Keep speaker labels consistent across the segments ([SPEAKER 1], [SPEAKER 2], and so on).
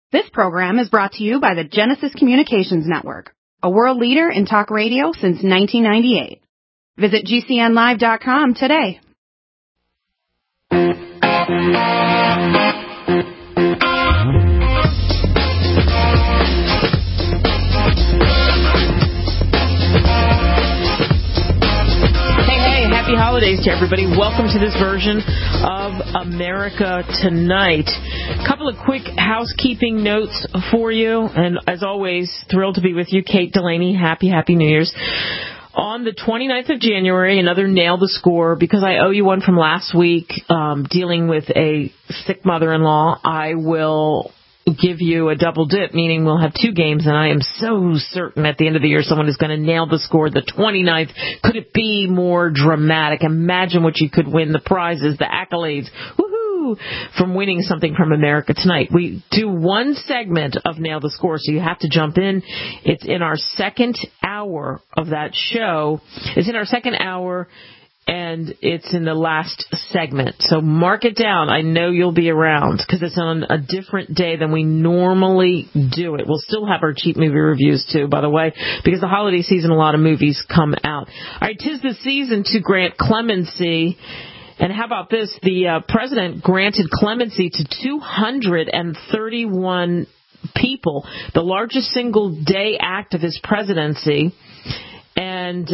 [SPEAKER 1] This program is brought to you by the Genesis Communications Network, a world leader in talk radio since 1998. Visit GCNlive.com today.
[SPEAKER 2] Happy holidays to everybody. Welcome to this version of America Tonight. A couple of quick housekeeping notes for you. And as always, thrilled to be with you, Kate Delaney. Happy New Year's. On the 29th of January, another Nail the Score, because I owe you one from last week, dealing with a sick mother-in-law. I will give you a double dip, meaning we'll have two games, and I am so certain at the end of the year someone is going to nail the score the 29th. Could it be more dramatic? Imagine what you could win, the prizes, the accolades, woohoo, from winning something from America Tonight. We do one segment of Nail the Score, so you have to jump in. It's in our second hour of that show. It's in our second hour, and it's in the last segment. So mark it down. I know you'll be around because it's on a different day than we normally do it. We'll still have our cheap movie reviews, too, by the way, because the holiday season, a lot of movies come out. All right, 'tis the season to grant clemency. And how about this? The president granted clemency to 231 people, the largest single-day act of his presidency. And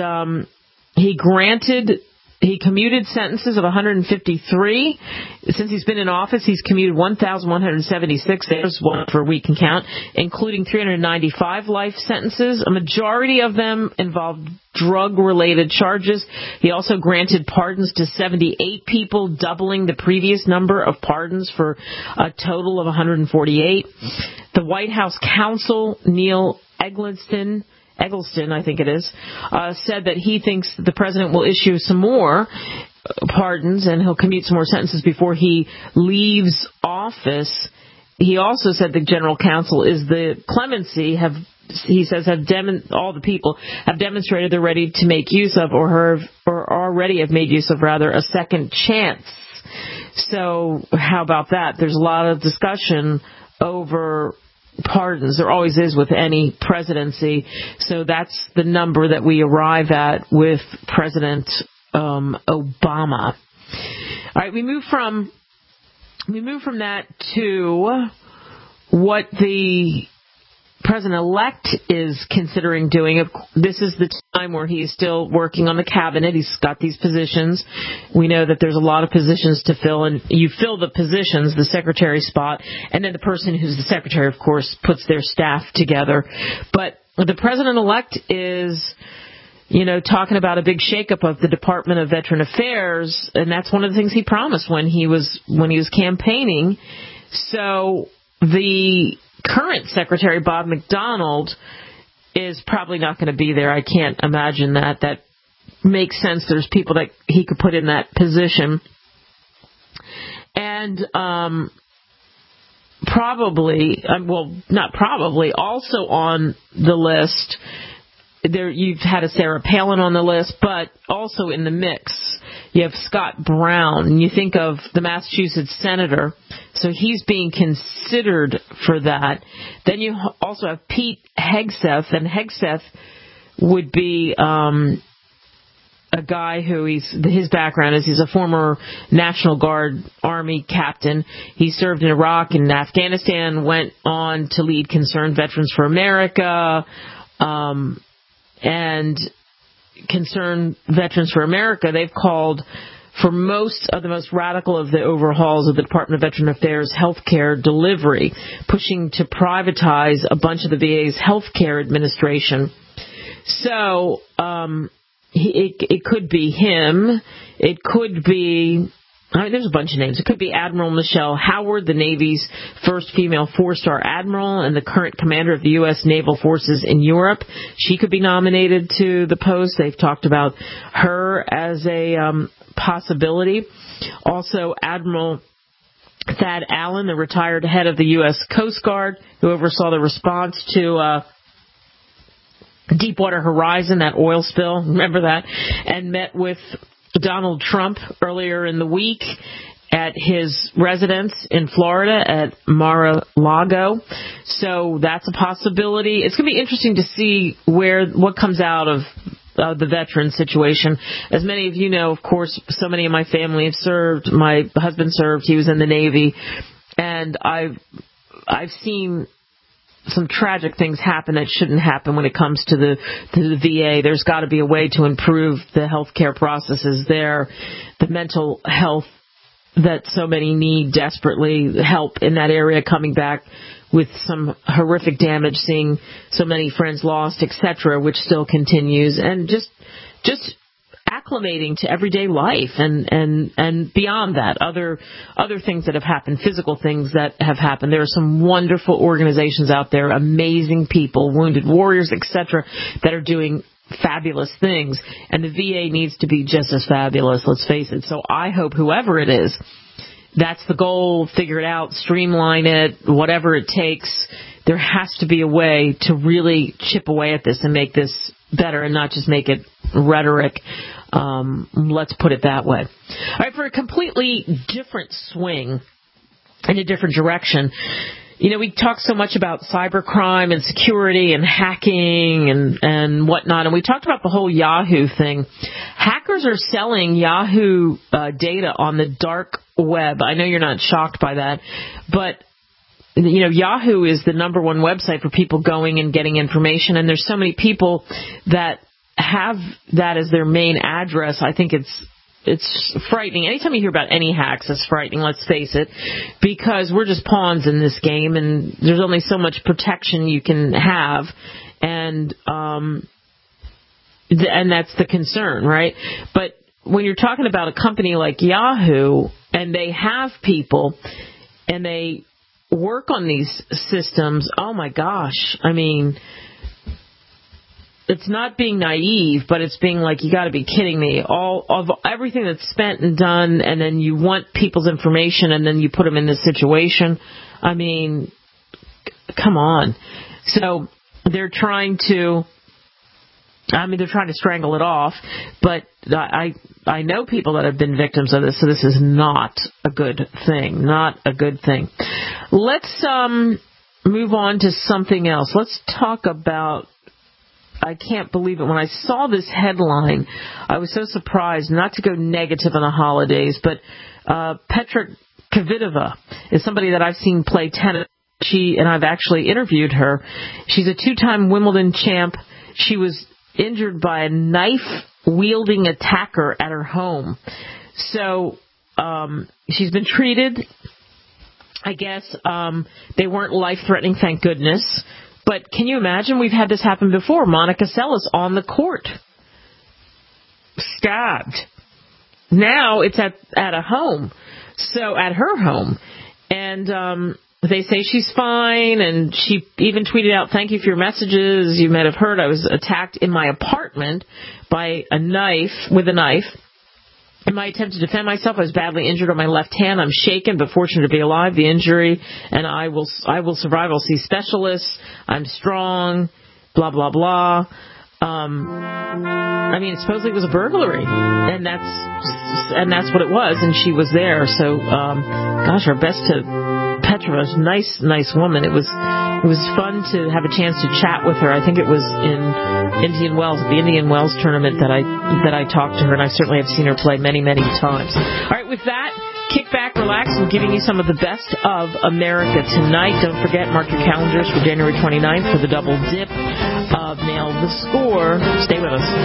[SPEAKER 2] he commuted sentences of 153. Since he's been in office, he's commuted 1,176. There's one for we can count, including 395 life sentences. A majority of them involved drug-related charges. He also granted pardons to 78 people, doubling the previous number of pardons for a total of 148. The White House counsel, Neil Eggleston, I think it is, said that he thinks the president will issue some more pardons and he'll commute some more sentences before he leaves office. He also said the general counsel is the clemency all the people have demonstrated they're ready to make use of or already have made use of, rather, a second chance. So how about that? There's a lot of discussion over pardons. There always is with any presidency. So that's the number that we arrive at with President Obama. All right, we move from that to what the president-elect is considering doing. This is the time where he's still working on the cabinet. He's got these positions. We know that there's a lot of positions to fill, and you fill the positions, the secretary spot, and then the person who's the secretary, of course, puts their staff together. But the president-elect is, talking about a big shakeup of the Department of Veteran Affairs, and that's one of the things he promised when he was campaigning. So the current Secretary Bob McDonald is probably not going to be there. I can't imagine that. That makes sense. There's people that he could put in that position. And also on the list, you've had a Sarah Palin on the list, but also in the mix, you have Scott Brown. And you think of the Massachusetts senator, so he's being considered for that. Then you also have Pete Hegseth, and Hegseth would be a guy who his background is he's a former National Guard Army captain. He served in Iraq and Afghanistan, went on to lead Concerned Veterans for America, and Concerned Veterans for America, they've called for most of the most radical of the overhauls of the Department of Veteran Affairs healthcare delivery, pushing to privatize a bunch of the VA's healthcare administration. So it could be him. It could be, there's a bunch of names. It could be Admiral Michelle Howard, the Navy's first female four-star admiral and the current commander of the U.S. Naval Forces in Europe. She could be nominated to the post. They've talked about her as a possibility. Also, Admiral Thad Allen, the retired head of the U.S. Coast Guard, who oversaw the response to Deepwater Horizon, that oil spill, remember that, and met with Donald Trump earlier in the week at his residence in Florida at Mar-a-Lago. So that's a possibility. It's going to be interesting to see what comes out of the veteran situation. As many of you know, of course, so many of my family have served. My husband served. He was in the Navy. And I've seen some tragic things happen that shouldn't happen when it comes to the VA. There's got to be a way to improve the healthcare processes there, the mental health that so many need desperately, help in that area coming back with some horrific damage, seeing so many friends lost, etc., which still continues, and just acclimating to everyday life and beyond that, other things that have happened, physical things that have happened. There are some wonderful organizations out there, amazing people, Wounded Warriors, etc., that are doing fabulous things, and the VA needs to be just as fabulous, let's face it. So I hope whoever it is, that's the goal, figure it out, streamline it, whatever it takes. There has to be a way to really chip away at this and make this better and not just make it rhetoric. Let's put it that way. All right, for a completely different swing in a different direction, you know, we talk so much about cybercrime and security and hacking and whatnot, and we talked about the whole Yahoo thing. Hackers are selling Yahoo data on the dark web. I know you're not shocked by that, but you know, Yahoo is the number one website for people going and getting information, and there's so many people that have that as their main address. I think it's frightening. Anytime you hear about any hacks, it's frightening, let's face it, because we're just pawns in this game, and there's only so much protection you can have, and that's the concern, right? But when you're talking about a company like Yahoo, and they have people, and they work on these systems, oh my gosh, I mean, it's not being naive, but it's being like, you got to be kidding me. All of everything that's spent and done, and then you want people's information, and then you put them in this situation. I mean, come on. So they're trying to strangle it off, but I know people that have been victims of this, so this is not a good thing. Not a good thing. Let's move on to something else. Let's talk about, I can't believe it. When I saw this headline, I was so surprised, not to go negative on the holidays, but Petra Kvitova is somebody that I've seen play tennis. And I've actually interviewed her. She's a 2-time Wimbledon champ. She was injured by a knife-wielding attacker at her home. So she's been treated. I guess they weren't life-threatening, thank goodness. But can you imagine? We've had this happen before. Monica Seles on the court, stabbed. Now it's at a home, so at her home, and they say she's fine. And she even tweeted out, "Thank you for your messages. You might have heard I was attacked in my apartment by a knife. In my attempt to defend myself, I was badly injured on my left hand. I'm shaken, but fortunate to be alive. The injury, and I will survive. I'll see specialists. I'm strong. Blah blah blah." I mean, supposedly it was a burglary, and that's what it was. And she was there. So, gosh, our best to Petra. Nice woman. It was fun to have a chance to chat with her. I think it was in Indian Wells, the Indian Wells tournament that I talked to her, and I certainly have seen her play many times. All right, with that, kick back, relax. I'm giving you some of the best of America tonight. Don't forget, mark your calendars for January 29th for the double dip of Nail the Score. Stay with us.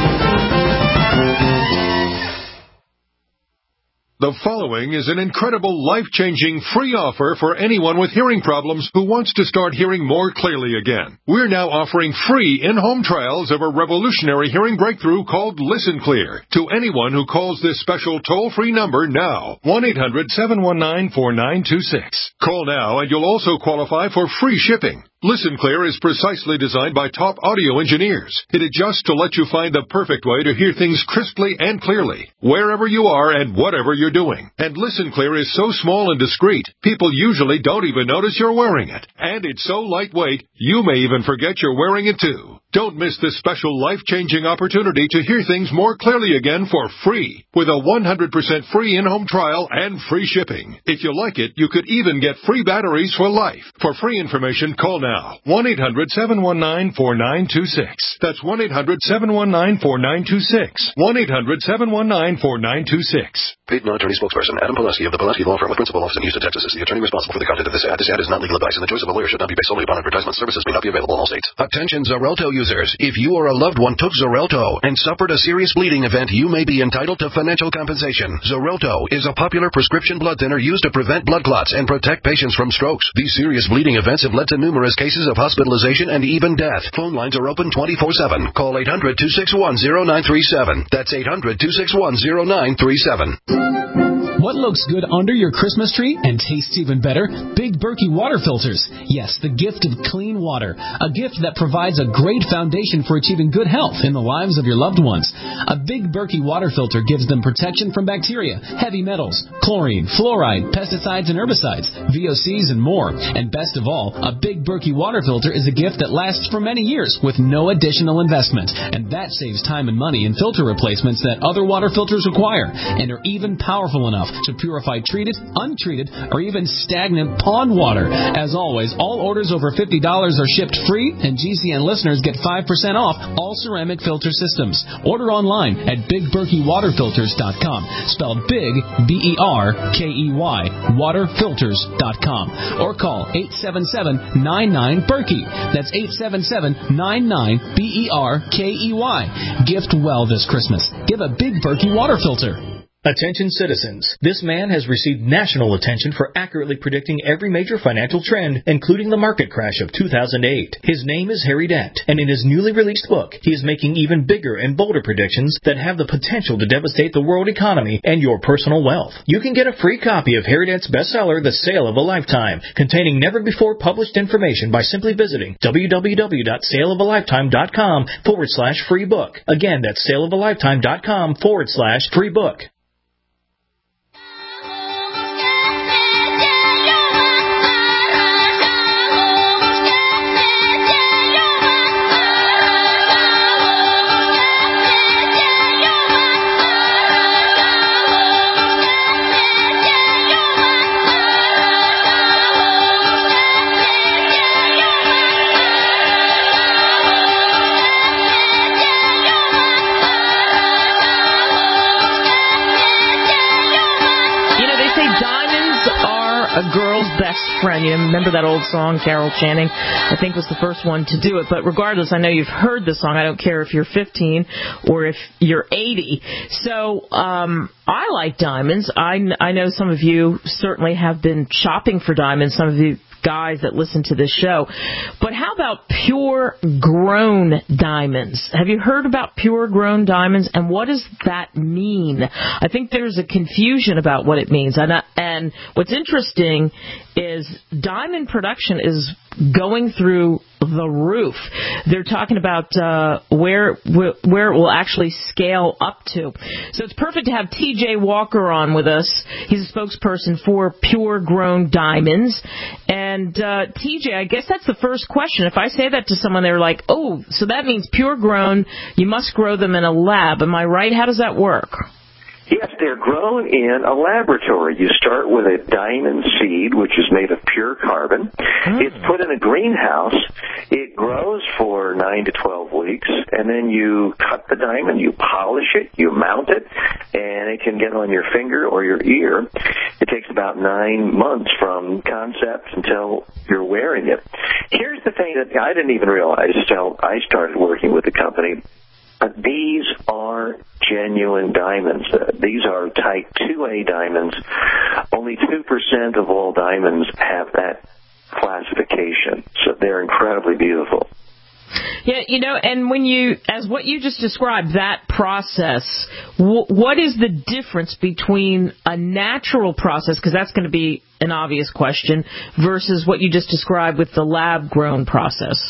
[SPEAKER 3] The following is an incredible, life-changing free offer for anyone with hearing problems who wants to start hearing more clearly again. We're now offering free in-home trials of a revolutionary hearing breakthrough called Listen Clear to anyone who calls this special toll-free number now, 1-800-719-4926. Call now and you'll also qualify for free shipping. Listen Clear is precisely designed by top audio engineers. It adjusts to let you find the perfect way to hear things crisply and clearly, wherever you are and whatever you're doing. And Listen Clear is so small and discreet, people usually don't even notice you're wearing it. And it's so lightweight, you may even forget you're wearing it too. Don't miss this special life-changing opportunity to hear things more clearly again for free with a 100% free in-home trial and free shipping. If you like it, you could even get free batteries for life. For free information, call now. 1-800-719-4926. That's 1-800-719-4926. 1-800-719-4926.
[SPEAKER 4] Paid non-attorney spokesperson Adam Pulaski of the Pulaski Law Firm with principal office in Houston, Texas is the attorney responsible for the content of this ad. This ad is not legal advice, and the choice of a lawyer should not be based solely upon advertisement. Services may not be available in all states. Attention Xarelto users. If you or a loved one took Xarelto and suffered a serious bleeding event, you may be entitled to financial compensation. Xarelto is a popular prescription blood thinner used to prevent blood clots and protect patients from strokes. These serious bleeding events have led to numerous cases of hospitalization and even death. Phone lines are open 24/7. Call 800-261-0937. That's 800-261-0937.
[SPEAKER 5] What looks good under your Christmas tree and tastes even better? Big Berkey water filters. Yes, the gift of clean water. A gift that provides a great foundation for achieving good health in the lives of your loved ones. A Big Berkey water filter gives them protection from bacteria, heavy metals, chlorine, fluoride, pesticides and herbicides, VOCs and more. And best of all, a Big Berkey water filter is a gift that lasts for many years with no additional investment. And that saves time and money in filter replacements that other water filters require and are even powerful enough to purify treated, untreated, or even stagnant pond water. As always, all orders over $50 are shipped free, and GCN listeners get 5% off all ceramic filter systems. Order online at BigBerkeyWaterFilters.com, spelled Big, Berkey, waterfilters.com, or call 877-99-BERKEY. That's 877-99-BERKEY. Gift well this Christmas. Give a Big Berkey water filter.
[SPEAKER 6] Attention citizens. This man has received national attention for accurately predicting every major financial trend, including the market crash of 2008. His name is Harry Dent, and in his newly released book, he is making even bigger and bolder predictions that have the potential to devastate the world economy and your personal wealth. You can get a free copy of Harry Dent's bestseller, The Sale of a Lifetime, containing never-before-published information by simply visiting www.saleofalifetime.com/free book. Again, that's saleofalifetime.com/free book.
[SPEAKER 2] A girl's best friend. You remember that old song, Carol Channing, I think, was the first one to do it. But regardless, I know you've heard the song. I don't care if you're 15 or if you're 80. So I like diamonds. I know some of you certainly have been shopping for diamonds, some of you guys that listen to this show. But how about pure grown diamonds? Have you heard about pure grown diamonds, and what does that mean? I think there's a confusion about what it means. And what's interesting is diamond production is going through the roof. They're talking about where it will actually scale up to. So it's perfect to have T.J. Walker on with us. He's a spokesperson for Pure Grown Diamonds. And T.J., I guess that's the first question. If I say that to someone, they're like, oh, so that means pure grown, you must grow them in a lab. Am I right? How does that work?
[SPEAKER 7] Yes, they're grown in a laboratory. You start with a diamond seed, which is made of pure carbon. It's put in a greenhouse. It grows for 9 to 12 weeks, and then you cut the diamond, you polish it, you mount it, and it can get on your finger or your ear. It takes about 9 months from concept until you're wearing it. Here's the thing that I didn't even realize until I started working with the company. These are genuine diamonds. These are type 2A diamonds. Only 2% of all diamonds have that classification, so they're incredibly beautiful.
[SPEAKER 2] Yeah, you know, and when as what you just described, that process, what is the difference between a natural process, because that's going to be an obvious question, versus what you just described with the lab-grown process?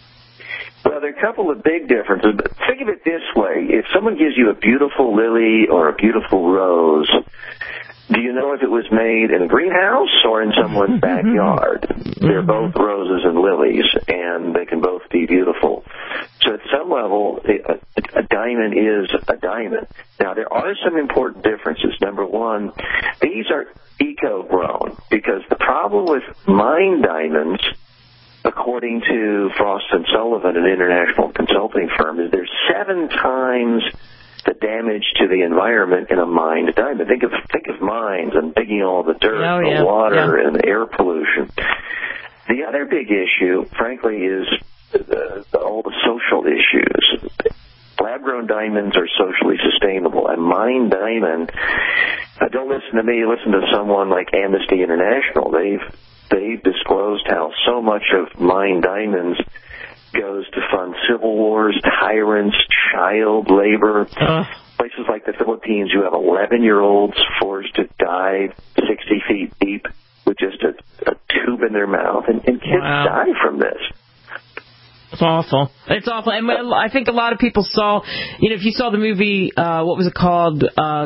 [SPEAKER 7] Well, there are a couple of big differences, but think of it this way. If someone gives you a beautiful lily or a beautiful rose, Do you know if it was made in a greenhouse or in someone's backyard? They're both roses and lilies, and they can both be beautiful. So at some level, a diamond is a diamond. Now, there are some important differences. Number one, these are eco-grown, because the problem with mined diamonds, according to Frost & Sullivan, an international consulting firm, is there's 7 times the damage to the environment in a mined diamond. Think of mines and digging all the dirt, the water, and the air pollution. The other big issue, frankly, is all the social issues. Lab-grown diamonds are socially sustainable. A mined diamond, don't listen to me, listen to someone like Amnesty International. They've disclosed how so much of mined diamonds goes to fund civil wars, tyrants, child labor. Places like the Philippines, you have 11-year-olds forced to dive 60 feet deep with just a tube in their mouth, and kids die from this.
[SPEAKER 2] It's awful. It's awful. And I think a lot of people saw, if you saw the movie, what was it called?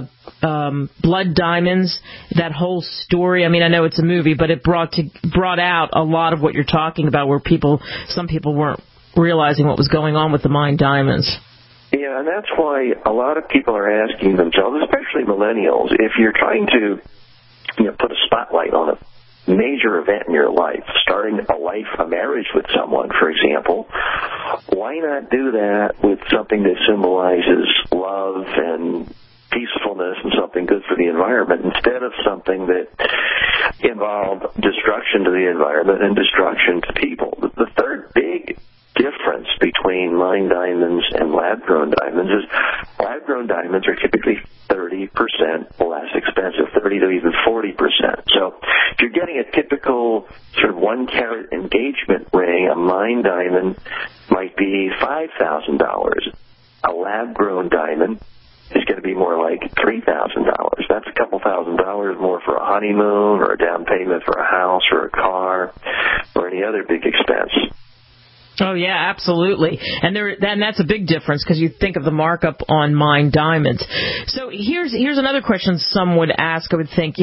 [SPEAKER 2] Blood Diamonds, that whole story. I mean, I know it's a movie, but it brought out a lot of what you're talking about, where some people weren't realizing what was going on with the mined diamonds.
[SPEAKER 7] Yeah, and that's why a lot of people are asking themselves, especially millennials, if you're trying to put a spotlight on a major event in your life, starting a marriage with someone, for example, why not do that with something that symbolizes love and peacefulness and something good for the environment, instead of something that involved destruction to the environment and destruction to people? The third big difference between mined diamonds and lab-grown diamonds is lab-grown diamonds are typically 30% less expensive, 30 to even 40%. So if you're getting a typical sort of 1-carat engagement ring, a mined diamond might be $5,000. A lab-grown diamond is going to be more like $3,000. That's a couple $1,000 more for a honeymoon or a down payment for a house or a car or any other big expense.
[SPEAKER 2] Oh, yeah, absolutely. And that's a big difference, because you think of the markup on mined diamonds. So here's another question some would ask, I would think.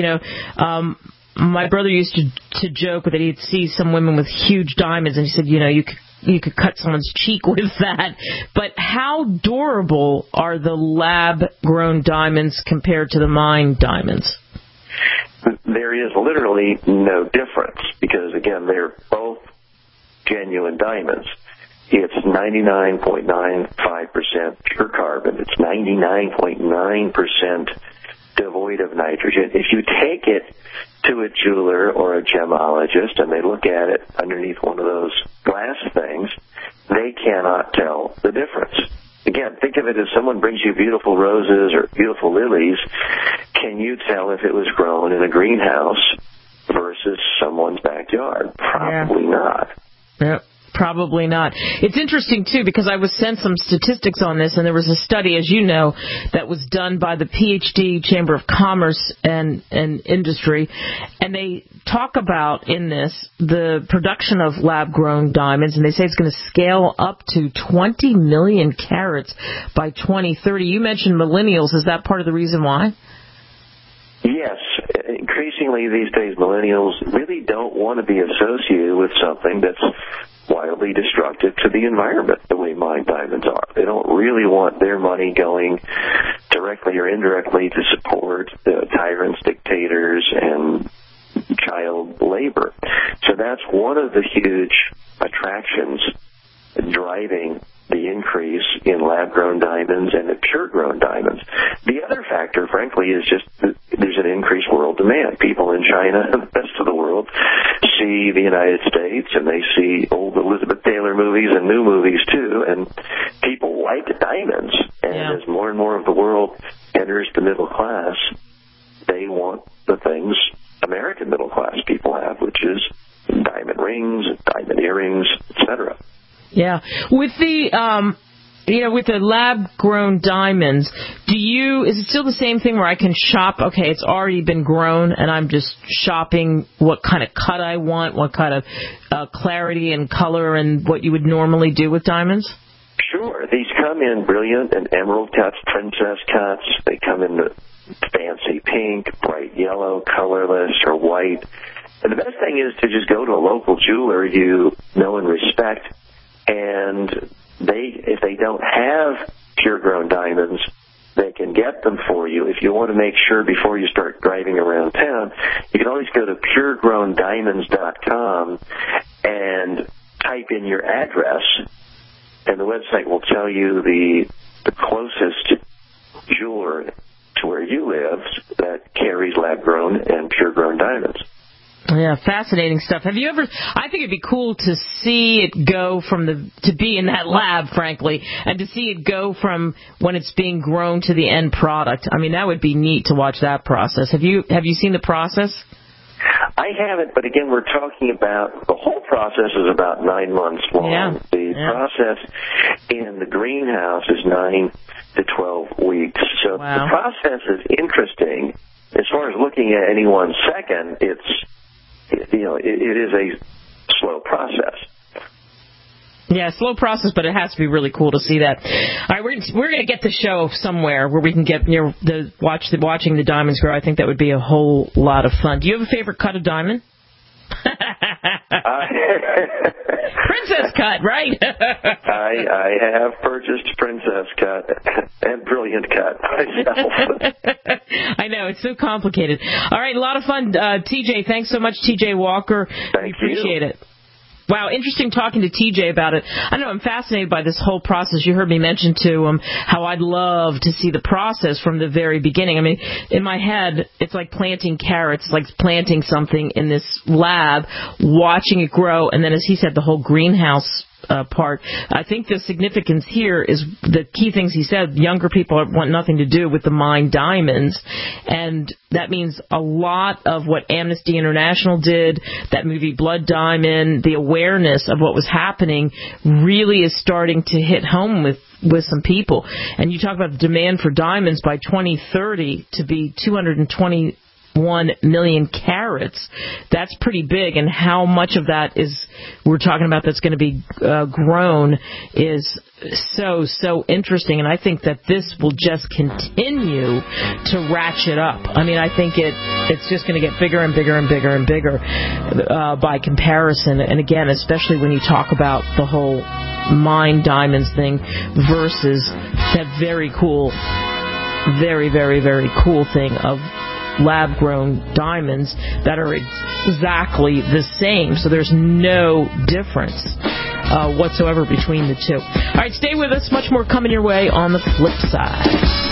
[SPEAKER 2] My brother used to joke that he'd see some women with huge diamonds, and he said, you could cut someone's cheek with that. But how durable are the lab-grown diamonds compared to the mined diamonds?
[SPEAKER 7] There is literally no difference, because, again, they're both genuine diamonds. It's 99.95% pure carbon. It's 99.9% devoid of nitrogen. If you take it to a jeweler or a gemologist and they look at it underneath one of those glass things, they cannot tell the difference. Again, think of it as someone brings you beautiful roses or beautiful lilies. Can you tell if it was grown in a greenhouse versus someone's backyard? Probably not.
[SPEAKER 2] Yep. Probably not. It's interesting, too, because I was sent some statistics on this, and there was a study, as you know, that was done by the PhD Chamber of Commerce and Industry, and they talk about in this the production of lab-grown diamonds, and they say it's going to scale up to 20 million carats by 2030. You mentioned millennials. Is that part of the reason why?
[SPEAKER 7] Yes. Increasingly these days, millennials really don't want to be associated with something that's wildly destructive to the environment the way mined diamonds are. They don't really want their money going directly or indirectly to support tyrants, dictators, and child labor. So that's one of the huge attractions driving the increase in lab-grown diamonds and the pure-grown diamonds. The other factor, frankly, is just there's an increased world demand. People in China and the rest of the world see the United States, and they see old Elizabeth Taylor movies and new movies, too, and people like diamonds. And as more and more of the world enters the middle class, they want the things American middle-class people have, which is diamond rings, diamond earrings, etc.
[SPEAKER 2] Yeah. With the with the lab-grown diamonds, is it still the same thing where I can shop? Okay, it's already been grown, and I'm just shopping what kind of cut I want, what kind of clarity and color, and what you would normally do with diamonds?
[SPEAKER 7] Sure. These come in brilliant and emerald cuts, princess cuts. They come in fancy pink, bright yellow, colorless, or white. And the best thing is to just go to a local jeweler you know and respect, and if they don't have pure-grown diamonds, they can get them for you. If you want to make sure before you start driving around town, you can always go to puregrowndiamonds.com and type in your address, and the website will tell you the closest jeweler to where you live that carries lab-grown and pure-grown diamonds.
[SPEAKER 2] Yeah, fascinating stuff. Have you ever? I think it'd be cool to see it go to be in that lab, frankly, and to see it go from when it's being grown to the end product. I mean, that would be neat to watch that process. Have you seen the process?
[SPEAKER 7] I haven't, but again, we're talking about the whole process is about 9 months long.
[SPEAKER 2] Yeah.
[SPEAKER 7] The process in the greenhouse is 9 to 12 weeks. So The process is interesting. As far as looking at any 1 second, it is a slow process.
[SPEAKER 2] Yeah, slow process, but it has to be really cool to see that. All right, we're going to get the show somewhere where we can get watching the diamonds grow. I think that would be a whole lot of fun. Do you have a favorite cut of diamond? Princess cut, right?
[SPEAKER 7] I have purchased Princess cut and Brilliant cut myself.
[SPEAKER 2] I know, it's so complicated. All right, a lot of fun. TJ, thanks so much, TJ Walker. We appreciate it. Wow, interesting talking to TJ about it. I know, I'm fascinated by this whole process. You heard me mention to him how I'd love to see the process from the very beginning. I mean, in my head, it's like planting carrots, like planting something in this lab, watching it grow, and then, as he said, the whole greenhouse part. I think the significance here is the key things he said. Younger people want nothing to do with the mined diamonds, and that means a lot of what Amnesty International did, that movie Blood Diamond, the awareness of what was happening really is starting to hit home with some people. And you talk about the demand for diamonds by 2030 to be 221 million carats. That's pretty big, and how much of that we're talking about that's going to be grown is so interesting. And I think that this will just continue to ratchet up. I mean, I think it's just going to get bigger and bigger and bigger and bigger by comparison. And again, especially when you talk about the whole mined diamonds thing versus that very cool, very, very, very cool thing of lab-grown diamonds that are exactly the same. So there's no difference whatsoever between the two. All right, stay with us. Much more coming your way on the flip side.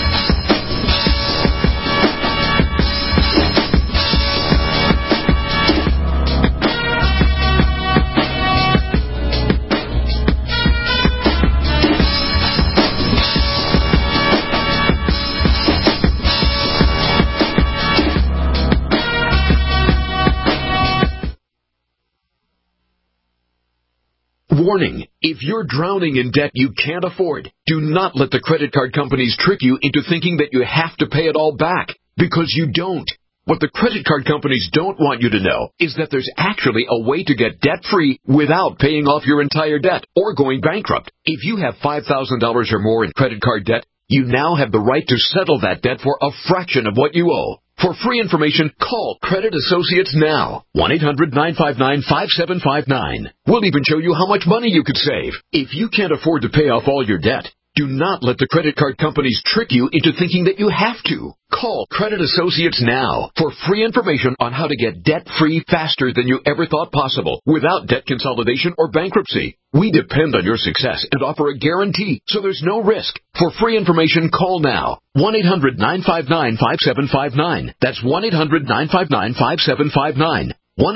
[SPEAKER 4] Warning, if you're drowning in debt you can't afford, do not let the credit card companies trick you into thinking that you have to pay it all back, because you don't. What the credit card companies don't want you to know is that there's actually a way to get debt-free without paying off your entire debt or going bankrupt. If you have $5,000 or more in credit card debt, you now have the right to settle that debt for a fraction of what you owe. For free information, call Credit Associates now. 1-800-959-5759. We'll even show you how much money you could save. If you can't afford to pay off all your debt, do not let the credit card companies trick you into thinking that you have to. Call Credit Associates now for free information on how to get debt-free faster than you ever thought possible without debt consolidation or bankruptcy. We depend on your success and offer a guarantee, so there's no risk. For free information, call now. 1-800-959-5759. That's 1-800-959-5759.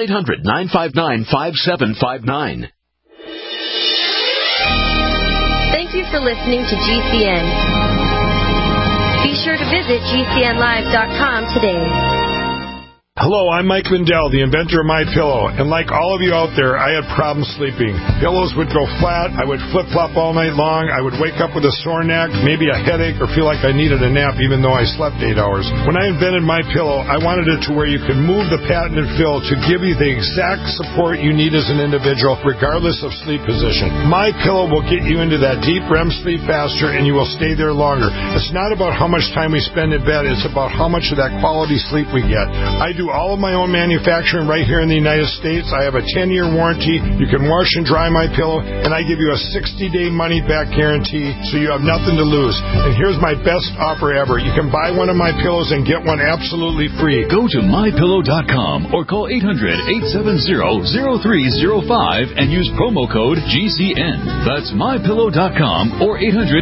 [SPEAKER 4] 1-800-959-5759.
[SPEAKER 8] Thank you for listening to GCN. Be sure to visit GCNlive.com today.
[SPEAKER 9] Hello, I'm Mike Lindell, the inventor of MyPillow, and like all of you out there, I had problems sleeping. Pillows would go flat, I would flip-flop all night long, I would wake up with a sore neck, maybe a headache, or feel like I needed a nap even though I slept 8 hours. When I invented MyPillow, I wanted it to where you could move the patented fill to give you the exact support you need as an individual, regardless of sleep position. MyPillow will get you into that deep REM sleep faster, and you will stay there longer. It's not about how much time we spend in bed, it's about how much of that quality sleep we get. I do all of my own manufacturing right here in the United States. I have a 10-year warranty. You can wash and dry my pillow, and I give you a 60-day money-back guarantee, so you have nothing to lose. And here's my best offer ever. You can buy one of my pillows and get one absolutely free.
[SPEAKER 10] Go to MyPillow.com or call 800-870-0305 and use promo code GCN. That's MyPillow.com or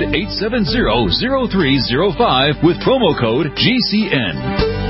[SPEAKER 10] 800-870-0305 with promo code GCN.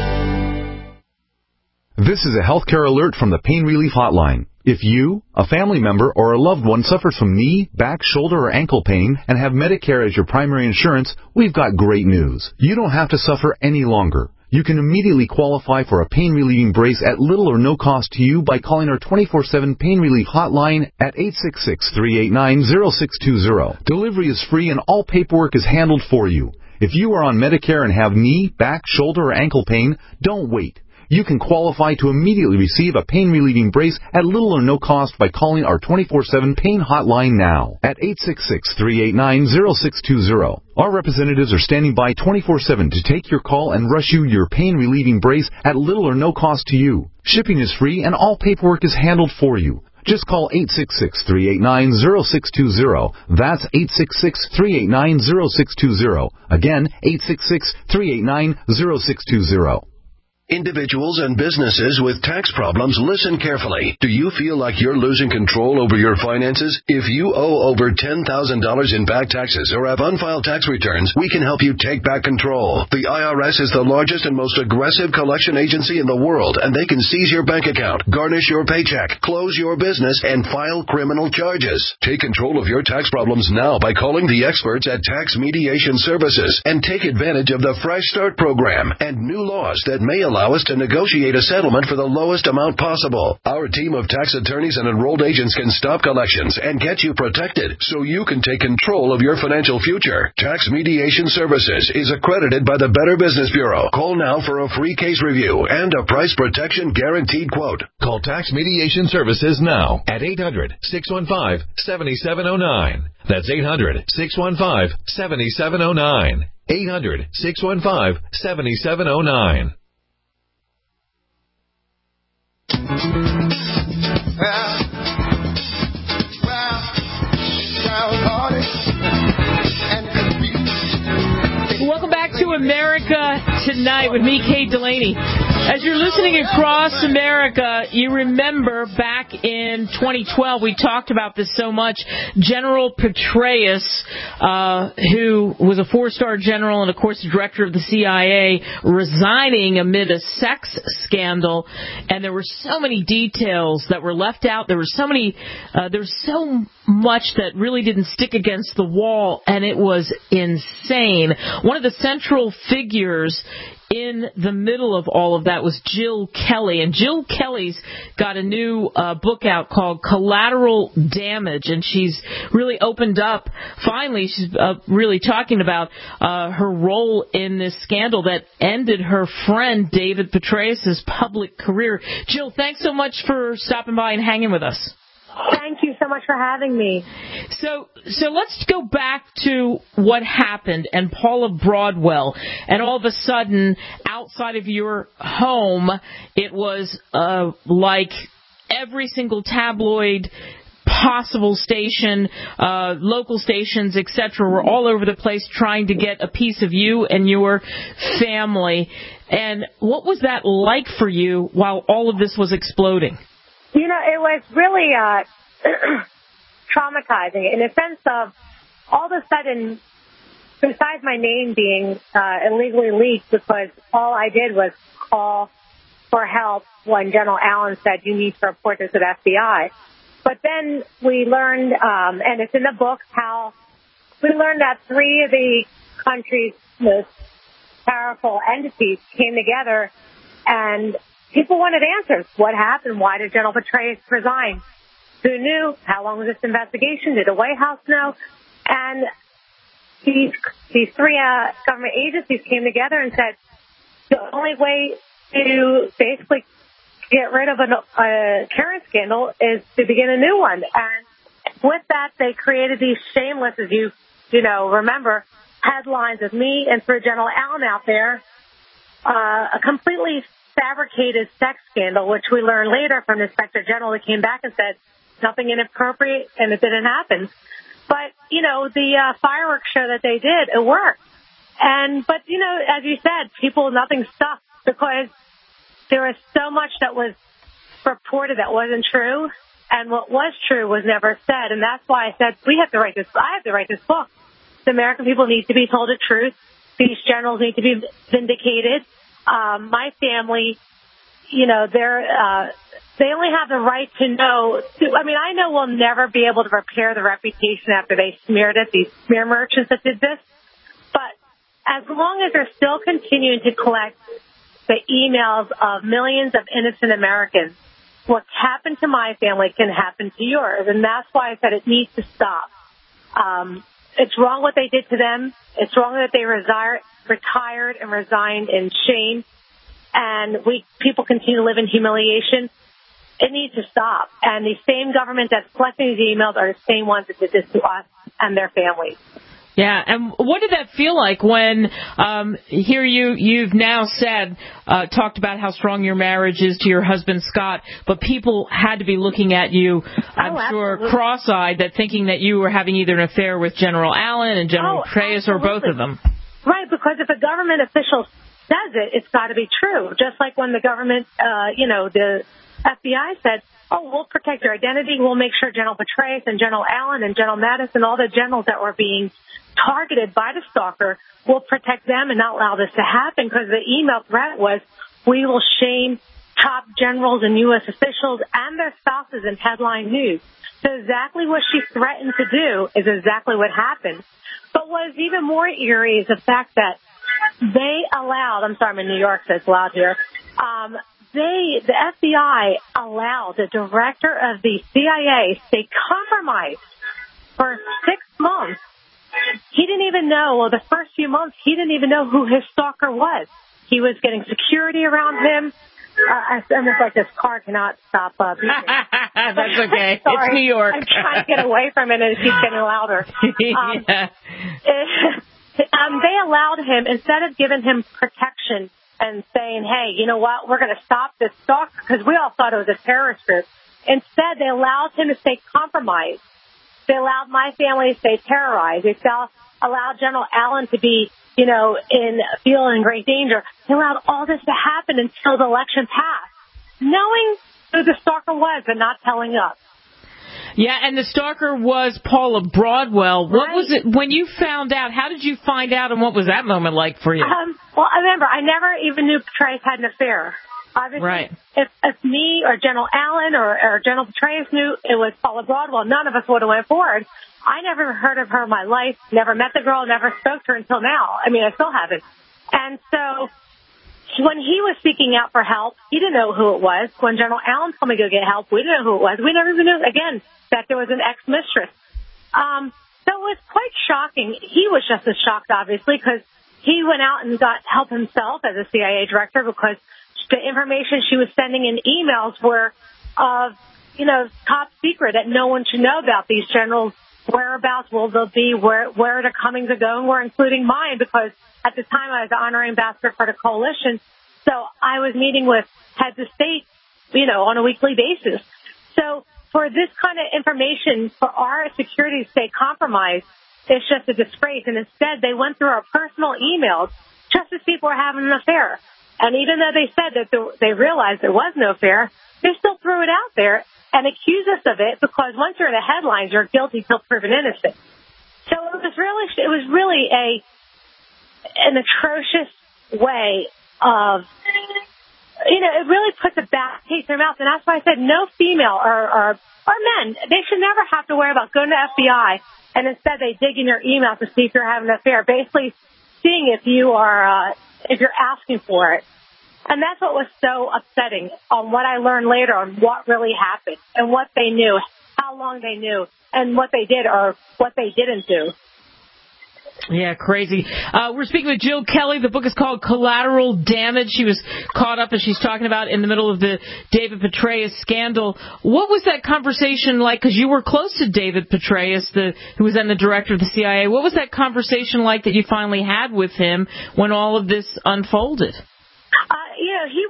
[SPEAKER 11] This is a healthcare alert from the Pain Relief Hotline. If you, a family member, or a loved one suffers from knee, back, shoulder, or ankle pain and have Medicare as your primary insurance, we've got great news. You don't have to suffer any longer. You can immediately qualify for a pain-relieving brace at little or no cost to you by calling our 24/7 Pain Relief Hotline at 866-389-0620. Delivery is free and all paperwork is handled for you. If you are on Medicare and have knee, back, shoulder, or ankle pain, don't wait. You can qualify to immediately receive a pain-relieving brace at little or no cost by calling our 24/7 Pain Hotline now at 866-389-0620. Our representatives are standing by 24/7 to take your call and rush you your pain-relieving brace at little or no cost to you. Shipping is free and all paperwork is handled for you. Just call 866-389-0620. That's 866-389-0620. Again, 866-389-0620.
[SPEAKER 4] Individuals and businesses with tax problems, listen carefully. Do you feel like you're losing control over your finances? If you owe over $10,000 in back taxes or have unfiled tax returns, we can help you take back control. The IRS is the largest and most aggressive collection agency in the world, and they can seize your bank account, garnish your paycheck, close your business, and file criminal charges. Take control of your tax problems now by calling the experts at Tax Mediation Services and take advantage of the Fresh Start program and new laws that may allow us to negotiate a settlement for the lowest amount possible. Our team of tax attorneys and enrolled agents can stop collections and get you protected so you can take control of your financial future. Tax Mediation Services is accredited by the Better Business Bureau. Call now for a free case review and a price protection guaranteed quote.
[SPEAKER 3] Call Tax Mediation Services now at 800-615-7709. That's 800-615-7709. 800-615-7709.
[SPEAKER 2] Welcome back to America Tonight with me, Kate Delaney. As you're listening across America, you remember back in 2012, we talked about this so much. General Petraeus, who was a 4-star general and, of course, the director of the CIA, resigning amid a sex scandal. And there were so many details that were left out. There was so much that really didn't stick against the wall, and it was insane. One of the central figures in the middle of all of that was Jill Kelly. And Jill Kelly's got a new book out called Collateral Damage, and she's really opened up. Finally, she's really talking about her role in this scandal that ended her friend David Petraeus' public career. Jill, thanks so much for stopping by and hanging with us.
[SPEAKER 12] Thank you so much for having me.
[SPEAKER 2] So let's go back to what happened and Paula Broadwell. And all of a sudden, outside of your home, it was like every single tabloid possible station, local stations, etc., were all over the place trying to get a piece of you and your family. And what was that like for you while all of this was exploding?
[SPEAKER 12] You know, it was really traumatizing in a sense of all of a sudden, besides my name being illegally leaked, because all I did was call for help when General Allen said, you need to report this to the FBI. But then we learned, and it's in the book, how we learned that 3 of the country's most powerful entities came together and people wanted answers. What happened? Why did General Petraeus resign? Who knew? How long was this investigation? Did the White House know? And these three government agencies came together and said the only way to basically get rid of a Karen scandal is to begin a new one. And with that, they created these shameless, as you remember, headlines of me and through General Allen out there, a completely fabricated sex scandal, which we learned later from the Inspector General that came back and said nothing inappropriate and it didn't happen. But, the fireworks show that they did, it worked. But as you said, nothing stuck because there was so much that was reported that wasn't true. And what was true was never said. And that's why I said I have to write this book. The American people need to be told the truth. These generals need to be vindicated. My family, they only have the right to know. I know we'll never be able to repair the reputation after they smeared it, these smear merchants that did this. But as long as they're still continuing to collect the emails of millions of innocent Americans, what happened to my family can happen to yours. And that's why I said it needs to stop. It's wrong what they did to them. It's wrong that they retired and resigned in shame. And people continue to live in humiliation. It needs to stop. And the same government that's collecting these emails are the same ones that did this to us and their families.
[SPEAKER 2] Yeah, and what did that feel like when here you've now said, talked about how strong your marriage is to your husband, Scott, but people had to be looking at you, I'm sure, cross-eyed, thinking that you were having either an affair with General Allen and General Petraeus or both of them.
[SPEAKER 12] Right, because if a government official says it, it's got to be true. Just like when the government, the FBI said, we'll protect your identity. We'll make sure General Petraeus and General Allen and General Mattis and all the generals that were being targeted by the stalker, we'll protect them and not allow this to happen, because the email threat was, we will shame top generals and U.S. officials and their spouses in headline news. So exactly what she threatened to do is exactly what happened. But what is even more eerie is the fact that they allowed, I'm sorry, I'm in New York, so it's loud here, the FBI allowed the director of the CIA stay compromised for 6 months. He didn't even know, the first few months, he didn't even know who his stalker was. He was getting security around him. It's almost like this car cannot stop beeping.
[SPEAKER 2] That's okay.
[SPEAKER 12] Sorry.
[SPEAKER 2] It's New York.
[SPEAKER 12] I'm trying to get away from it, and it keeps getting louder. They allowed him, instead of giving him protection and saying, hey, you know what, we're going to stop this stalker, because we all thought it was a terrorist group. Instead, they allowed him to stay compromised. They allowed my family to stay terrorized. They allowed General Allen to be, feel in great danger. They allowed all this to happen until the election passed, knowing who the stalker was, but not telling us.
[SPEAKER 2] Yeah, and the stalker was Paula Broadwell. What was it when you found out? How did you find out, and what was that moment like for you?
[SPEAKER 12] Well, I remember I never even knew Petraeus had an affair. Obviously,
[SPEAKER 2] right.
[SPEAKER 12] If me or General Allen or General Petraeus knew it was Paula Broadwell, none of us would have went forward. I never heard of her in my life, never met the girl, never spoke to her until now. I mean, I still haven't. And so when he was seeking out for help, he didn't know who it was. When General Allen told me to go get help, we didn't know who it was. We never even knew, again, that there was an ex-mistress. So it was quite shocking. He was just as shocked, obviously, because he went out and got help himself as a CIA director, because the information she was sending in emails were of, top secret, that no one should know about these generals' whereabouts, where they'll be, where their comings are going were, including mine, because at the time I was the honorary ambassador for the coalition. So I was meeting with heads of state, on a weekly basis. So for this kind of information, for our security to stay compromised, it's just a disgrace. And instead, they went through our personal emails just to see if we're having an affair. And even though they said that they realized there was no affair, they still threw it out there and accused us of it, because once you're in the headlines, you're guilty till proven innocent. So it was really an atrocious way of, it really puts a bad taste in their mouth. And that's why I said no female or men, they should never have to worry about going to FBI, and instead they dig in your email to see if you're having an affair, basically seeing if you are, if you're asking for it. And that's what was so upsetting on what I learned later on what really happened and what they knew, how long they knew, and what they did or what they didn't do.
[SPEAKER 2] Yeah, crazy. We're speaking with Jill Kelly. The book is called Collateral Damage. She was caught up, as she's talking about, in the middle of the David Petraeus scandal. What was that conversation like? Because you were close to David Petraeus, who was then the director of the CIA. What was that conversation like that you finally had with him when all of this unfolded?
[SPEAKER 12] He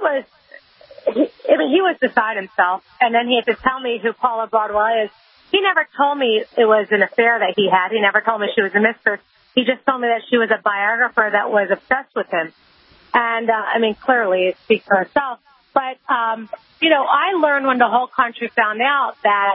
[SPEAKER 12] was beside himself, and then he had to tell me who Paula Brodwell is. He never told me it was an affair that he had. He never told me she was a mistress. He just told me that she was a biographer that was obsessed with him. And, clearly it speaks for herself. But, I learned when the whole country found out that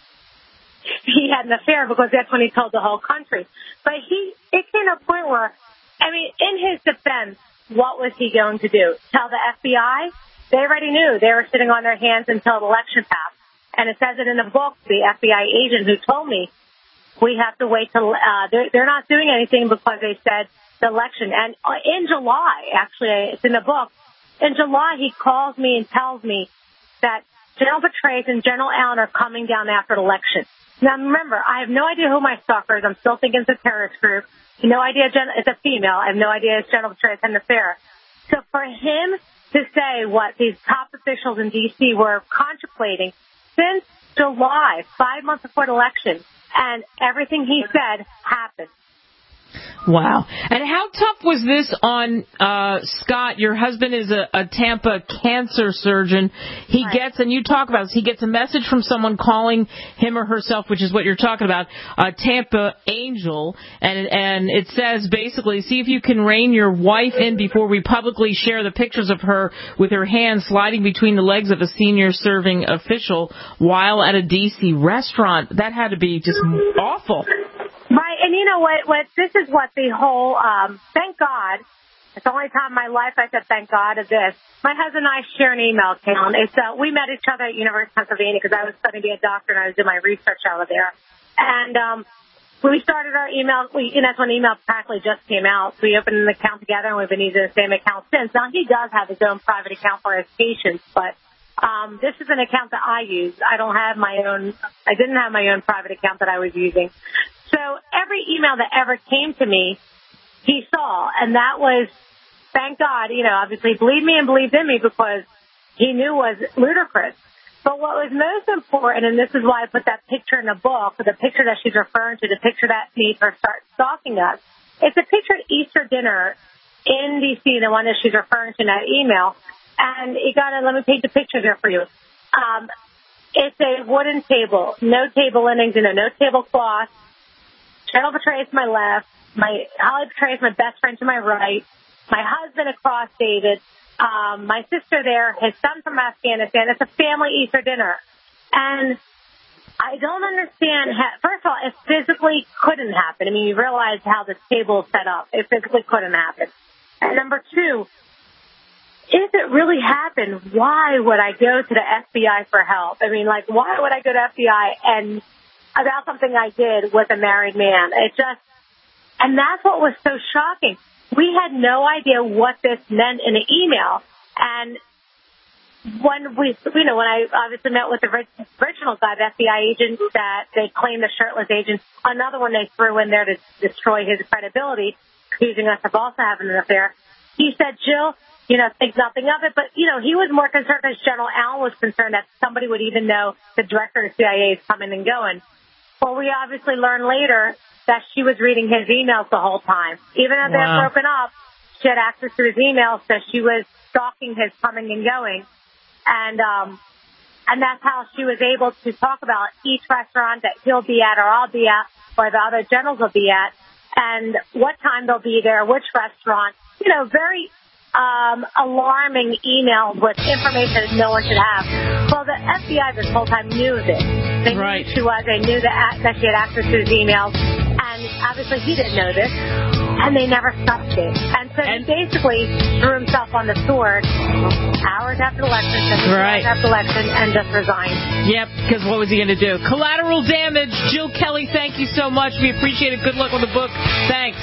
[SPEAKER 12] he had an affair because that's when he told the whole country. But it came to a point where, in his defense, what was he going to do? Tell the FBI? They already knew. They were sitting on their hands until the election passed. And it says it in the book, the FBI agent who told me, we have to wait till, they're not doing anything because they said the election. And in July, actually, it's in the book, in July he calls me and tells me that General Petraeus and General Allen are coming down after the election. Now remember, I have no idea who my stalker is. I'm still thinking it's a terrorist group. No idea it's a female. I have no idea it's General Petraeus had an affair. So for him to say what these top officials in D.C. were contemplating since July, 5 months before the election, and everything he said happened.
[SPEAKER 2] Wow. And how tough was this on Scott? Your husband is a Tampa cancer surgeon. He gets, and you talk about this, he gets a message from someone calling him or herself, which is what you're talking about, a Tampa angel, and it says basically, see if you can rein your wife in before we publicly share the pictures of her with her hands sliding between the legs of a senior serving official while at a D.C. restaurant. That had to be just awful.
[SPEAKER 12] Right, and you know what, this is what the whole, thank God, it's the only time in my life I said thank God of this. My husband and I share an email account. We met each other at University of Pennsylvania because I was studying to be a doctor and I was doing my research over there. And we started our email, that's when email practically just came out. So we opened an account together and we've been using the same account since. Now, he does have his own private account for his patients, but this is an account that I use. I didn't have my own private account that I was using. So every email that ever came to me, he saw, and that was, thank God, obviously believed me and believed in me because he knew was ludicrous. But what was most important, and this is why I put that picture in the book, the picture that she's referring to, the picture that made her start stalking us, it's a picture at Easter dinner in D.C., the one that she's referring to in that email. And let me paint the picture here for you. It's a wooden table, no table linens, no tablecloth. General Petraeus to my left, Holly Petraeus, my best friend to my right, my husband across David, my sister there, his son from Afghanistan. It's a family Easter dinner. And I don't understand first of all, it physically couldn't happen. You realize how this table is set up. It physically couldn't happen. And number two, if it really happened, why would I go to the FBI for help? Why would I go to FBI and about something I did with a married man? And that's what was so shocking. We had no idea what this meant in the email. And when I obviously met with the original guy, the FBI agent that they claimed the shirtless agent, another one they threw in there to destroy his credibility, accusing us of also having an affair. He said, Jill, think nothing of it. But, he was more concerned as General Allen was concerned that somebody would even know the director of the CIA is coming and going. Well, we obviously learned later that she was reading his emails the whole time. Even though they're broken up, she had access to his emails, so she was stalking his coming and going. And that's how she was able to talk about each restaurant that he'll be at or I'll be at or the other generals will be at and what time they'll be there, which restaurant. Very alarming emails with information that no one should have. Well, the FBI this whole time knew this. They knew who she was. They knew that she had access to his emails. And obviously he didn't know this. And they never stopped it. And so he basically threw himself on the sword hours after the election, after the election, and just resigned.
[SPEAKER 2] Yep, because what was he going to do? Collateral Damage. Jill Kelly, thank you so much. We appreciate it. Good luck with the book. Thanks.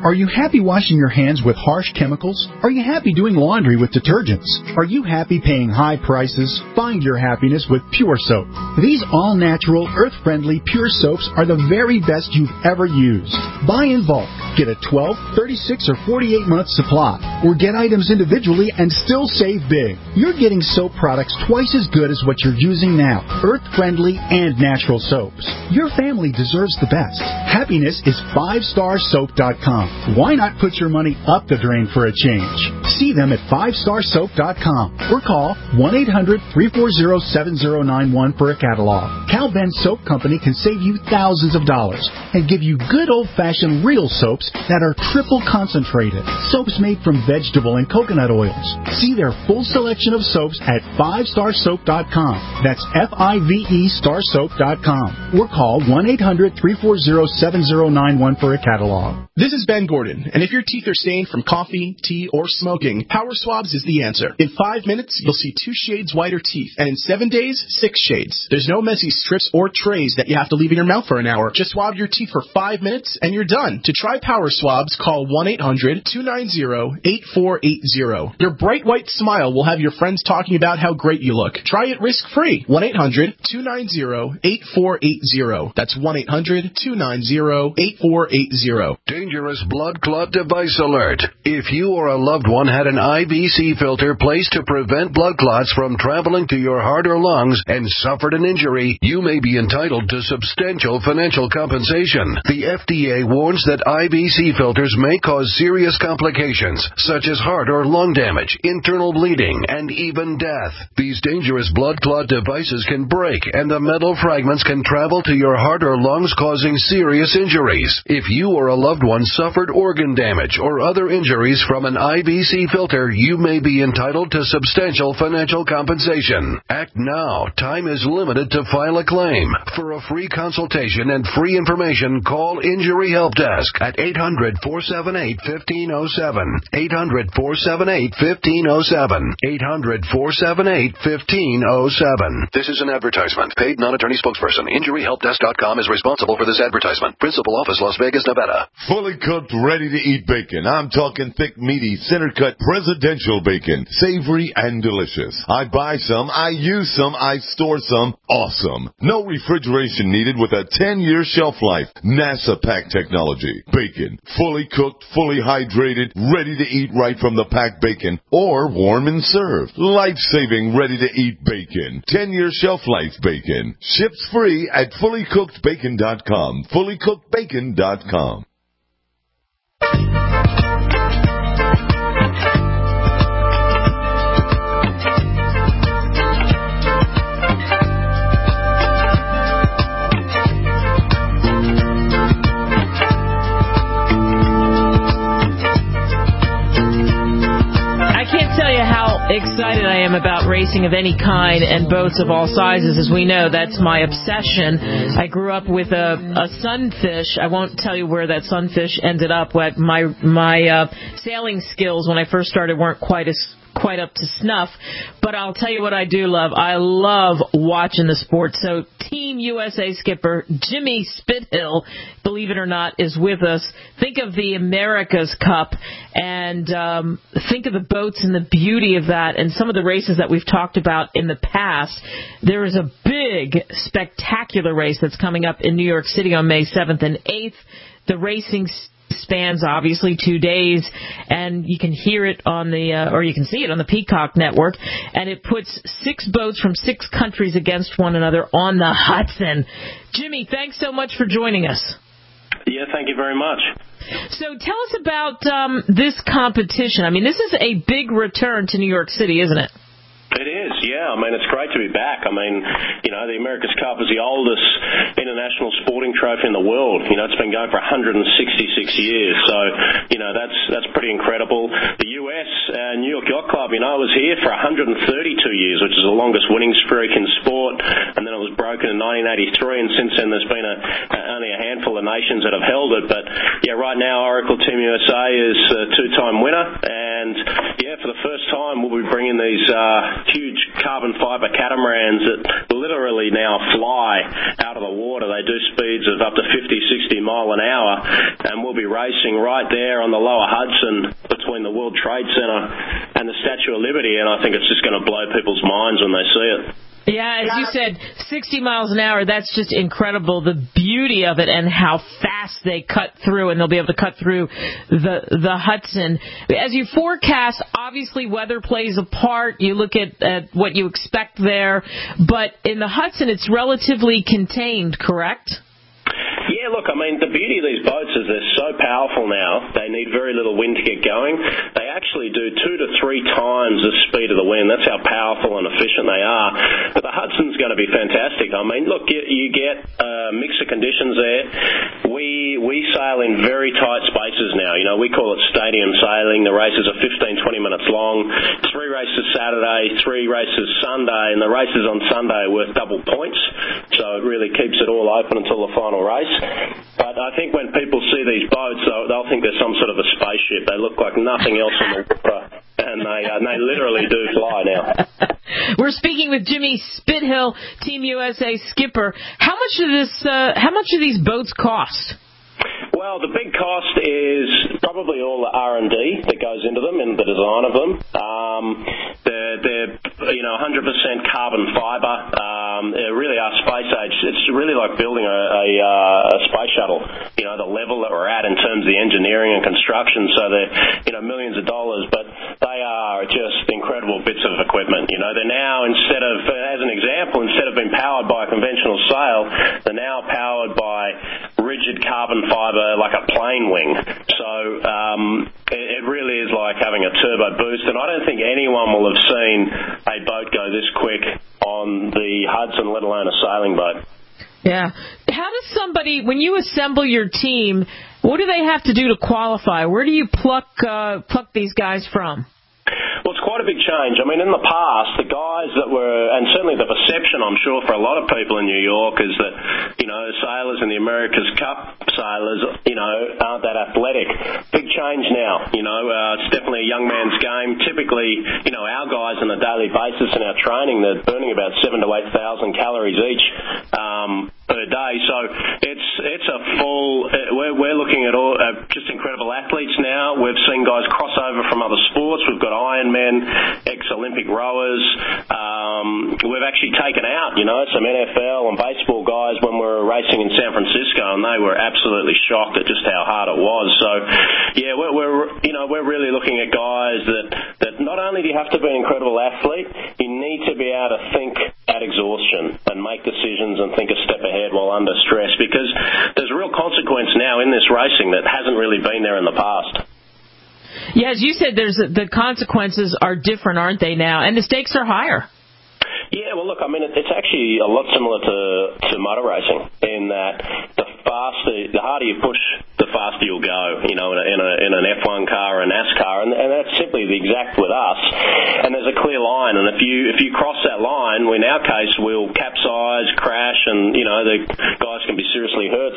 [SPEAKER 13] Are you happy washing your hands with harsh chemicals? Are you happy doing laundry with detergents? Are you happy paying high prices? Find your happiness with Pure Soap. These all-natural, earth-friendly Pure Soaps are the very best you've ever used. Buy in bulk. Get a 12, 36, or 48-month supply. Or get items individually and still save big. You're getting soap products twice as good as what you're using now. Earth-friendly and natural soaps. Your family deserves the best. Happiness is 5starsoap.com. Why not put your money up the drain for a change? See them at 5starsoap.com or call 1-800-340-7091 for a catalog. Cal Ben Soap Company can save you thousands of dollars and give you good old-fashioned real soaps that are triple concentrated. Soaps made from vegetable and coconut oils. See their full selection of soaps at 5starsoap.com. That's F-I-V-E starsoap.com. Or call 1-800-340-7091 for a catalog.
[SPEAKER 14] This is Ben Gordon, and if your teeth are stained from coffee, tea, or smoking, Power Swabs is the answer. In 5 minutes, you'll see 2 shades whiter teeth, and in 7 days, 6 shades. There's no messy strips or trays that you have to leave in your mouth for an hour. Just swab your teeth for 5 minutes, and you're done. To try Power Swabs, call 1-800-290-8480. Your bright white smile will have your friends talking about how great you look. Try it risk-free. 1-800-290-8480. That's 1-800-290-8480.
[SPEAKER 4] Dangerous blood clot device alert. If you or a loved one had an IVC filter placed to prevent blood clots from traveling to your heart or lungs and suffered an injury, you may be entitled to substantial financial compensation. The FDA warns that IVC filters may cause serious complications, such as heart or lung damage, internal bleeding, and even death. These dangerous blood clot devices can break, and the metal fragments can travel to your heart or lungs, causing serious injuries. If you or a loved one suffered organ damage or other injuries from an IVC filter, you may be entitled to substantial financial compensation. Act now. Time is limited to file a claim. For a free consultation and free information, call Injury Help Desk at 800-478-1507. 800-478-1507. 800-478-1507. This is an advertisement. Paid non-attorney spokesperson. InjuryHelpDesk.com is responsible for this advertisement. Principal office, Las Vegas, Nevada.
[SPEAKER 15] Fully cooked, ready-to-eat bacon. I'm talking thick, meaty, center-cut, presidential bacon. Savory and delicious. I buy some, I use some, I store some. Awesome. No refrigeration needed with a 10-year shelf life. NASA pack technology. Bacon. Fully cooked, fully hydrated, ready to eat right from the packed bacon, or warm and served. Life-saving, ready-to-eat bacon. 10-year shelf life bacon. Ships free at fullycookedbacon.com. fullycookedbacon.com.
[SPEAKER 2] Excited I am about racing of any kind and boats of all sizes. As we know, that's my obsession. I grew up with a sunfish. I won't tell you where that sunfish ended up. My sailing skills when I first started weren't quite up to snuff, but I'll tell you what I do love. I love watching the sport. So Team USA skipper Jimmy Spithill, believe it or not, is with us. Think of the America's Cup and think of the boats and the beauty of that and some of the races that we've talked about in the past. There is a big, spectacular race that's coming up in New York City on May 7th and 8th. The racing spans obviously 2 days, and you can hear it on or you can see it on the Peacock Network, and it puts 6 boats from 6 countries against one another on the Hudson. Jimmy, thanks so much for joining us.
[SPEAKER 16] Yeah, thank you very much.
[SPEAKER 2] So tell us about this competition. I mean, this is a big return to New York City, isn't it?
[SPEAKER 16] It is, yeah. I mean, it's great to be back. I mean, you know, the America's Cup is the oldest international sporting trophy in the world. You know, it's been going for 166 years. So, you know, that's pretty incredible. The U.S. New York Yacht Club, you know, was here for 132 years, which is the longest winning streak in sport. And then it was broken in 1983, and since then there's been only a handful of nations that have held it. But, yeah, right now Oracle Team USA is a 2-time winner. And, yeah, for the first time we'll be bringing these huge carbon fiber catamarans that literally now fly out of of the water. They do speeds of up to 50, 60 mile an hour, and we'll be racing right there on the lower Hudson between the World Trade Center and the Statue of Liberty, and I think it's just going to blow people's minds when they see it.
[SPEAKER 2] Yeah, as you said, 60 miles an hour, that's just incredible, the beauty of it and how fast they cut through, and they'll be able to cut through the Hudson. As you forecast, obviously weather plays a part. You look at what you expect there, but in the Hudson, it's relatively contained, correct?
[SPEAKER 16] Yeah, look, I mean, the beauty of these boats is they're so powerful now, they need very little wind to get going. They actually do 2 to 3 times the speed of the wind. That's how powerful and efficient they are. But the Hudson's going to be fantastic. I mean, look, you get a mix of conditions there. We sail in very tight spaces now. You know, we call it stadium sailing. The races are 15, 20 minutes long. 3 races Saturday, 3 races Sunday, and the races on Sunday are worth double points. So it really keeps it all open until the final race. But I think when people see these boats, they'll think they're some sort of a spaceship. They look like nothing else on the water, and they literally do fly now.
[SPEAKER 2] We're speaking with Jimmy Spithill, Team USA skipper. How much do these boats cost?
[SPEAKER 16] Well, the big cost is probably all the R&D that goes into them and the design of them. They're 100% carbon fibre. They really are space age. It's really like building a space shuttle. You know, the level that we're at in terms of the engineering and construction. So they're millions of dollars, but they are just incredible bits of equipment. You know, they're now instead of being powered by a conventional sail, they're now powered by rigid carbon fibre like a plane wing. So it really is like having a turbo boost, and I don't think anyone will have seen a boat go this quick on the Hudson, let alone a sailing boat.
[SPEAKER 2] Yeah. How does somebody, when you assemble your team, what do they have to do to qualify? Where do you pluck these guys from?
[SPEAKER 16] Well, it's quite a big change. I mean, in the past, the guys that were, and certainly the perception, I'm sure, for a lot of people in New York is that, sailors in the America's Cup sailors, aren't that athletic. Big change now. It's definitely a young man's game. Typically, our guys on a daily basis in our training, they're burning about 7,000 to 8,000 calories each per day. So it's a full. We're looking at all just incredible athletes now. We've seen guys cross over from other sports. We've got Ironmen, ex-Olympic rowers. We've actually taken out, some NFL and baseball guys when we were racing in San Francisco, and they were absolutely shocked at just how hard it was. So, yeah, we're really looking at guys that not only do you have to be an incredible athlete, you need to be able to think at exhaustion and make decisions and think a step ahead while under stress, because there's a real consequence now in this racing that hasn't really been there in the past.
[SPEAKER 2] Yeah, as you said, the consequences are different, aren't they now? And the stakes are higher.
[SPEAKER 16] Yeah, well, look, I mean, it's actually a lot similar to motor racing in that the harder you push, the faster you'll go, in an F1 car or a NASCAR, and that's simply the exact with us. And there's a clear line, and if you cross that line, in our case, we'll capsize, crash, and the guys can be seriously hurt.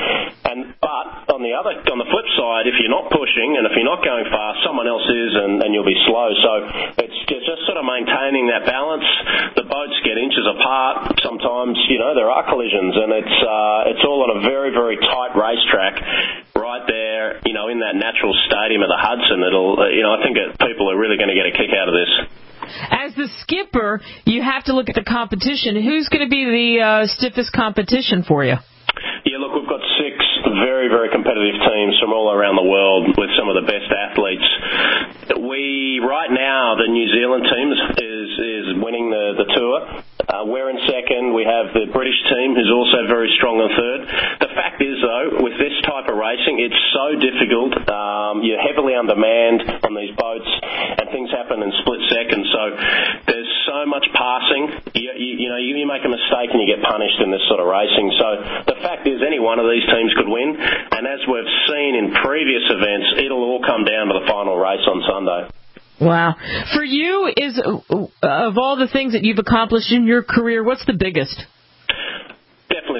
[SPEAKER 16] But on the flip side, if you're not pushing and if you're not going fast, someone else is, and you'll be slow. So it's just sort of maintaining that balance. The boats get inches apart. Sometimes, there are collisions, and it's all on a very, very tight racetrack right there, in that natural stadium of the Hudson. I think people are really going to get a kick out of this.
[SPEAKER 2] As the skipper, you have to look at the competition. Who's going to be the stiffest competition for you?
[SPEAKER 16] Yeah, look, we've got 6 very, very competitive teams from all around the world with some of the best athletes. Right now, the New Zealand team is winning the tour. We're in second. We have the British team, who's also very strong in third. The fact is, though, with this type of racing, it's so difficult. You're heavily undermanned on these boats, and things happen in split seconds. So there's so much passing. You make a mistake and you get punished in this sort of racing. So the fact is, any one of these teams could win. And as we've seen in previous events, it'll all come down to the final race on Sunday.
[SPEAKER 2] Wow. For you, of all the things that you've accomplished in your career, what's the biggest?
[SPEAKER 16] Definitely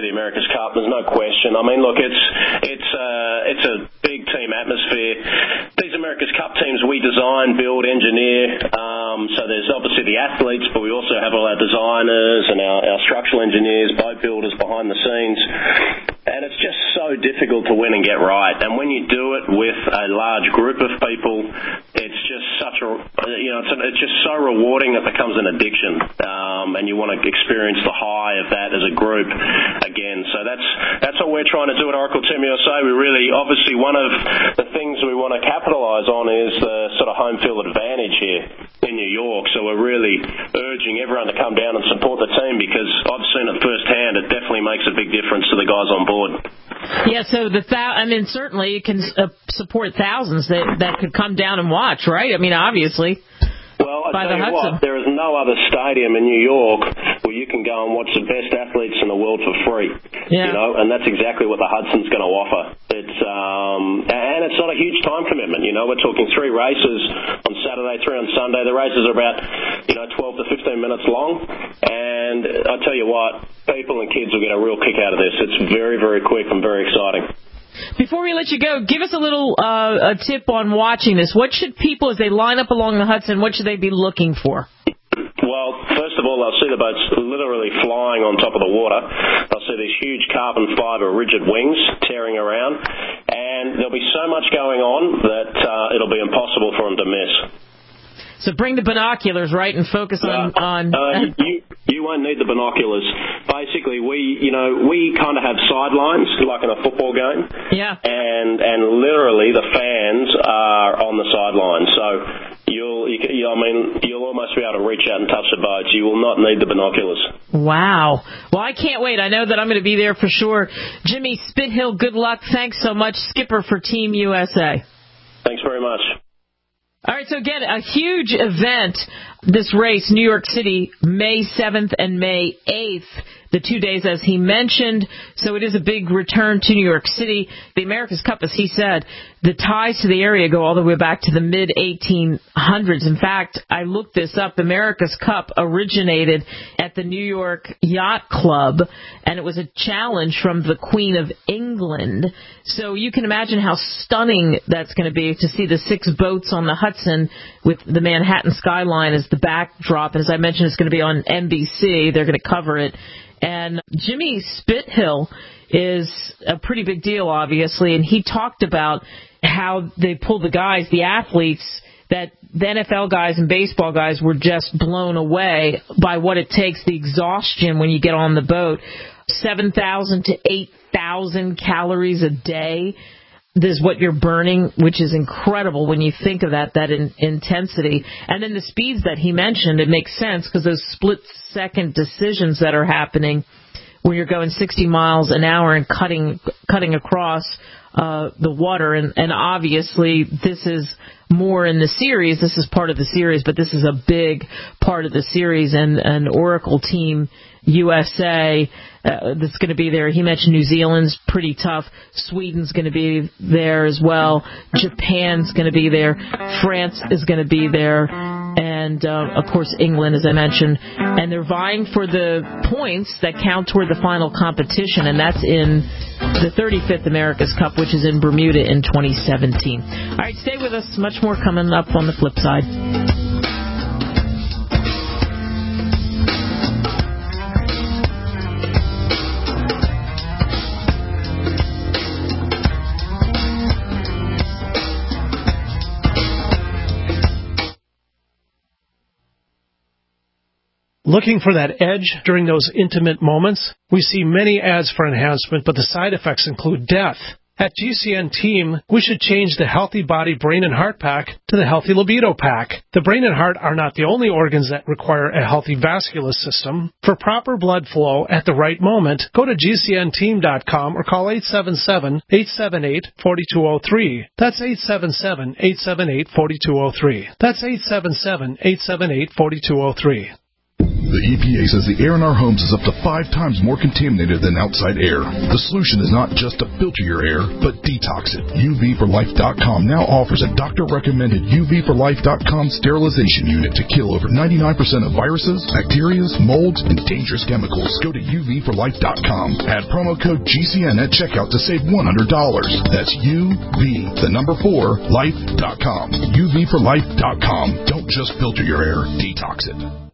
[SPEAKER 16] the America's Cup. There's no question. I mean, look, it's a big team atmosphere. These America's Cup teams we design, build, engineer. So there's obviously the athletes, but we also have all our designers and our structural engineers, boat builders behind the scenes. And it's just so difficult to win and get right. And when you do it with a large group of people, it's just such a, it's just so rewarding that it becomes an addiction. And you want to experience the high of that as a group again. So that's what we're trying to do at Oracle Team USA. We really, obviously, one of the things we want to capitalise on is the sort of home field advantage here in New York. So we're really urging everyone to come down and support the team, because I've seen it firsthand. It definitely makes a big difference to the guys on board.
[SPEAKER 2] Yeah, so certainly it can support thousands that could come down and watch, right? I mean, obviously.
[SPEAKER 16] Well, I tell you what, there is no other stadium in New York where you can go and watch the best athletes in the world for free.
[SPEAKER 2] Yeah.
[SPEAKER 16] You know, and that's exactly what the Hudson's going to offer. It's and it's not a huge time commitment. You know, we're talking 3 races on Saturday, 3 on Sunday. The races are about 12 to 15 minutes long, and I tell you what, people and kids will get a real kick out of this. It's very, very quick and very exciting.
[SPEAKER 2] Before we let you go, give us a little a tip on watching this. What should people, as they line up along the Hudson, what should they be looking for?
[SPEAKER 16] Well, first of all, they'll see the boats literally flying on top of the water. They'll see these huge carbon fibre rigid wings tearing around, and there'll be so much going on that it'll be impossible for them to miss.
[SPEAKER 2] So bring the binoculars, right, and focus on.
[SPEAKER 16] You won't need the binoculars. Basically, we kind of have sidelines like in a football game.
[SPEAKER 2] Yeah.
[SPEAKER 16] And literally the fans are on the sidelines. So you'll almost be able to reach out and touch the boats. You will not need the binoculars.
[SPEAKER 2] Wow. Well, I can't wait. I know that I'm going to be there for sure. Jimmy Spithill, good luck. Thanks so much, skipper for Team USA.
[SPEAKER 16] Thanks very much.
[SPEAKER 2] All right, so again, a huge event, this race, New York City, May 7th and May 8th, the 2 days as he mentioned. So it is a big return to New York City. The America's Cup, as he said, the ties to the area go all the way back to the mid-1800s. In fact, I looked this up. The America's Cup originated at the New York Yacht Club, and it was a challenge from the Queen of England. So you can imagine how stunning that's going to be to see the 6 boats on the Hudson with the Manhattan skyline as the backdrop. And as I mentioned, it's going to be on NBC. They're going to cover it. And Jimmy Spithill is a pretty big deal, obviously, and he talked about how they pulled the guys, the athletes, that the NFL guys and baseball guys were just blown away by what it takes, the exhaustion when you get on the boat, 7,000 to 8,000 calories a day. This is what you're burning, which is incredible when you think of that intensity. And then the speeds that he mentioned, it makes sense because those split-second decisions that are happening when you're going 60 miles an hour and cutting across the water. And obviously, this is more in the series. This is part of the series, but this is a big part of the series. And Oracle Team USA that's going to be there. He mentioned New Zealand's pretty tough. Sweden's going to be there as well. Japan's going to be there. France is going to be there. And, of course, England, as I mentioned. And they're vying for the points that count toward the final competition, and that's in the 35th America's Cup, which is in Bermuda in 2017. All right, stay with us. Much more coming up on the flip side.
[SPEAKER 17] Looking for that edge during those intimate moments? We see many ads for enhancement, but the side effects include death. At GCN Team, we should change the Healthy Body, Brain, and Heart Pack to the Healthy Libido Pack. The brain and heart are not the only organs that require a healthy vascular system. For proper blood flow at the right moment, go to GCNteam.com or call 877-878-4203. That's 877-878-4203. That's 877-878-4203.
[SPEAKER 18] The EPA says the air in our homes is up to 5 times more contaminated than outside air. The solution is not just to filter your air, but detox it. UVforlife.com now offers a doctor-recommended UVforlife.com sterilization unit to kill over 99% of viruses, bacteria, molds, and dangerous chemicals. Go to UVforlife.com. Add promo code GCN at checkout to save $100. That's UV4life.com. UVforlife.com. Don't just filter your air, detox it.